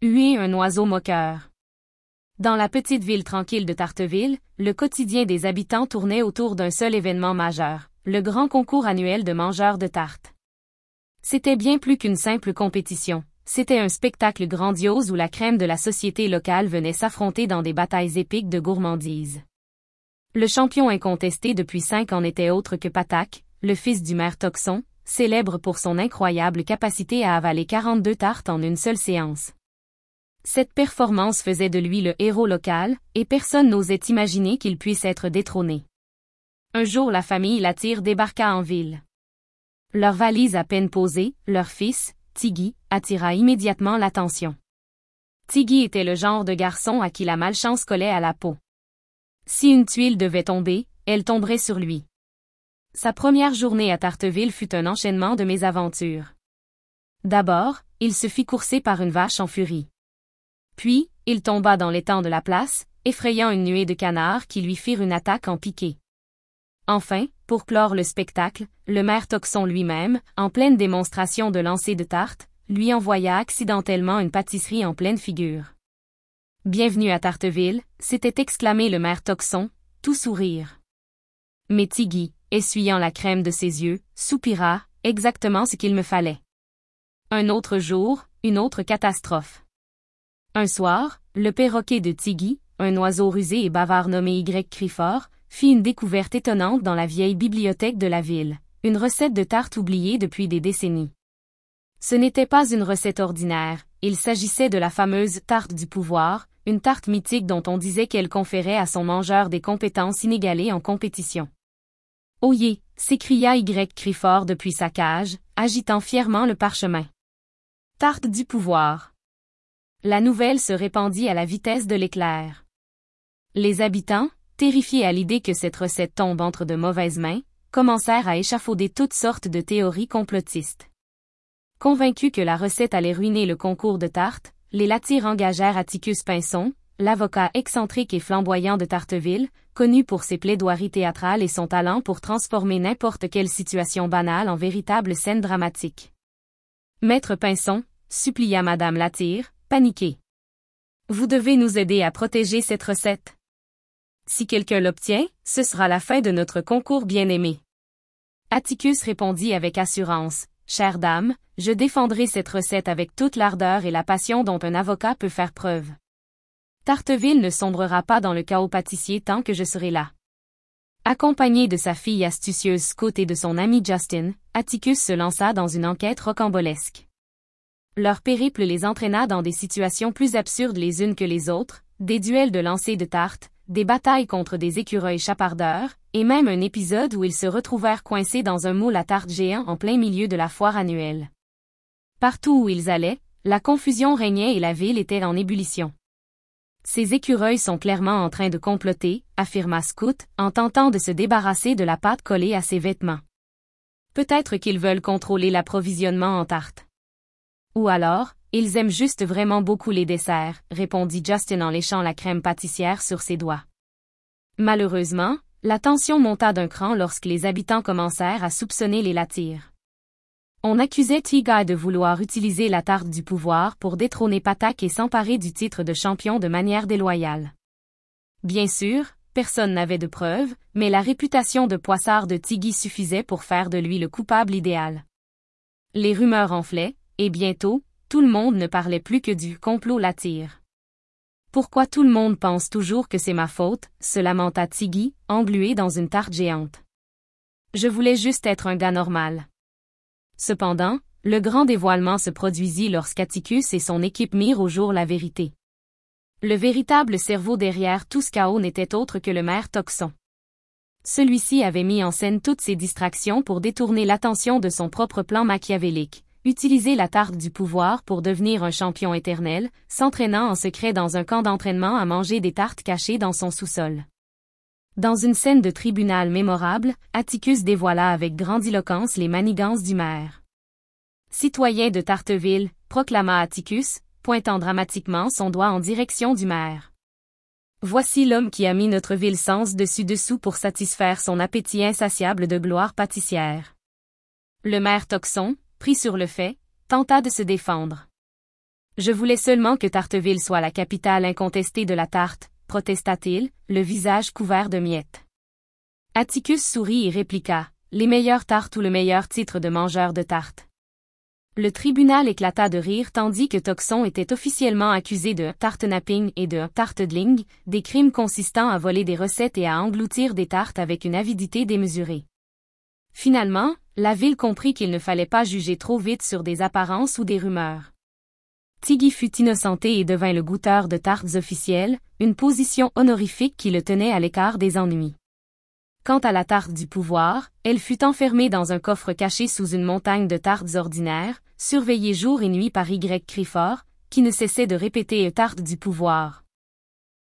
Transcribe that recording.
Huer un oiseau moqueur. Dans la petite ville tranquille de Tarteville, le quotidien des habitants tournait autour d'un seul événement majeur, le grand concours annuel de mangeurs de tartes. C'était bien plus qu'une simple compétition, c'était un spectacle grandiose où la crème de la société locale venait s'affronter dans des batailles épiques de gourmandise. Le champion incontesté depuis 5 ans n'était autre que Patak, le fils du maire Toxon, célèbre pour son incroyable capacité à avaler 42 tartes en une seule séance. Cette performance faisait de lui le héros local, et personne n'osait imaginer qu'il puisse être détrôné. Un jour la famille Latire débarqua en ville. Leur valise à peine posée, leur fils, Tiggy, attira immédiatement l'attention. Tiggy était le genre de garçon à qui la malchance collait à la peau. Si une tuile devait tomber, elle tomberait sur lui. Sa première journée à Tarteville fut un enchaînement de mésaventures. D'abord, il se fit courser par une vache en furie. Puis, il tomba dans l'étang de la place, effrayant une nuée de canards qui lui firent une attaque en piqué. Enfin, pour clore le spectacle, le maire Toxon lui-même, en pleine démonstration de lancer de tartes, lui envoya accidentellement une pâtisserie en pleine figure. « Bienvenue à Tarteville », s'était exclamé le maire Toxon, tout sourire. Mais Tiggy, essuyant la crème de ses yeux, soupira, exactement ce qu'il me fallait. Un autre jour, une autre catastrophe. Un soir, le perroquet de Tiggy, un oiseau rusé et bavard nommé Y. Criffort, fit une découverte étonnante dans la vieille bibliothèque de la ville, une recette de tarte oubliée depuis des décennies. Ce n'était pas une recette ordinaire, il s'agissait de la fameuse tarte du pouvoir, une tarte mythique dont on disait qu'elle conférait à son mangeur des compétences inégalées en compétition. « Oyez !» s'écria Y. Criffort depuis sa cage, agitant fièrement le parchemin. « Tarte du pouvoir !» La nouvelle se répandit à la vitesse de l'éclair. Les habitants, terrifiés à l'idée que cette recette tombe entre de mauvaises mains, commencèrent à échafauder toutes sortes de théories complotistes. Convaincus que la recette allait ruiner le concours de tartes, les Latire engagèrent Atticus Pinson, l'avocat excentrique et flamboyant de Tarteville, connu pour ses plaidoiries théâtrales et son talent pour transformer n'importe quelle situation banale en véritable scène dramatique. « Maître Pinson », supplia Madame Latire, paniquée. « Vous devez nous aider à protéger cette recette. Si quelqu'un l'obtient, ce sera la fin de notre concours bien-aimé. » Atticus répondit avec assurance, « Chère dame, je défendrai cette recette avec toute l'ardeur et la passion dont un avocat peut faire preuve. Tarteville ne sombrera pas dans le chaos pâtissier tant que je serai là. » Accompagné de sa fille astucieuse Scout et de son ami Justin, Atticus se lança dans une enquête rocambolesque. Leur périple les entraîna dans des situations plus absurdes les unes que les autres, des duels de lancer de tartes, des batailles contre des écureuils chapardeurs, et même un épisode où ils se retrouvèrent coincés dans un moule à tarte géant en plein milieu de la foire annuelle. Partout où ils allaient, la confusion régnait et la ville était en ébullition. « Ces écureuils sont clairement en train de comploter, » affirma Scout, en tentant de se débarrasser de la pâte collée à ses vêtements. « Peut-être qu'ils veulent contrôler l'approvisionnement en tartes. Ou alors, ils aiment juste vraiment beaucoup les desserts, » répondit Justin en léchant la crème pâtissière sur ses doigts. Malheureusement, la tension monta d'un cran lorsque les habitants commencèrent à soupçonner les Latire. On accusait Tiggy de vouloir utiliser la tarte du pouvoir pour détrôner Patak et s'emparer du titre de champion de manière déloyale. Bien sûr, personne n'avait de preuves, mais la réputation de poissard de Tiggy suffisait pour faire de lui le coupable idéal. Les rumeurs enflaient, et bientôt, tout le monde ne parlait plus que du complot Latire. « Pourquoi tout le monde pense toujours que c'est ma faute ?» se lamenta Tiggy, englué dans une tarte géante. « Je voulais juste être un gars normal. » Cependant, le grand dévoilement se produisit lorsqu'Atticus et son équipe mirent au jour la vérité. Le véritable cerveau derrière tout ce chaos n'était autre que le maire Toxon. Celui-ci avait mis en scène toutes ces distractions pour détourner l'attention de son propre plan machiavélique. Utiliser la tarte du pouvoir pour devenir un champion éternel, s'entraînant en secret dans un camp d'entraînement à manger des tartes cachées dans son sous-sol. Dans une scène de tribunal mémorable, Atticus dévoila avec grandiloquence les manigances du maire. « Citoyen de Tarteville », proclama Atticus, pointant dramatiquement son doigt en direction du maire. « Voici l'homme qui a mis notre ville sens dessus-dessous pour satisfaire son appétit insatiable de gloire pâtissière. » Le maire Toxon, pris sur le fait, tenta de se défendre. Je voulais seulement que Tarteville soit la capitale incontestée de la tarte, protesta-t-il, le visage couvert de miettes. Atticus sourit et répliqua, les meilleures tartes ou le meilleur titre de mangeur de tartes. Le tribunal éclata de rire tandis que Toxon était officiellement accusé de tartenapping et de tartedling, des crimes consistant à voler des recettes et à engloutir des tartes avec une avidité démesurée. Finalement, la ville comprit qu'il ne fallait pas juger trop vite sur des apparences ou des rumeurs. Tiggy fut innocenté et devint le goûteur de tartes officielles, une position honorifique qui le tenait à l'écart des ennuis. Quant à la tarte du pouvoir, elle fut enfermée dans un coffre caché sous une montagne de tartes ordinaires, surveillée jour et nuit par Y. Crifford, qui ne cessait de répéter « tarte du pouvoir ».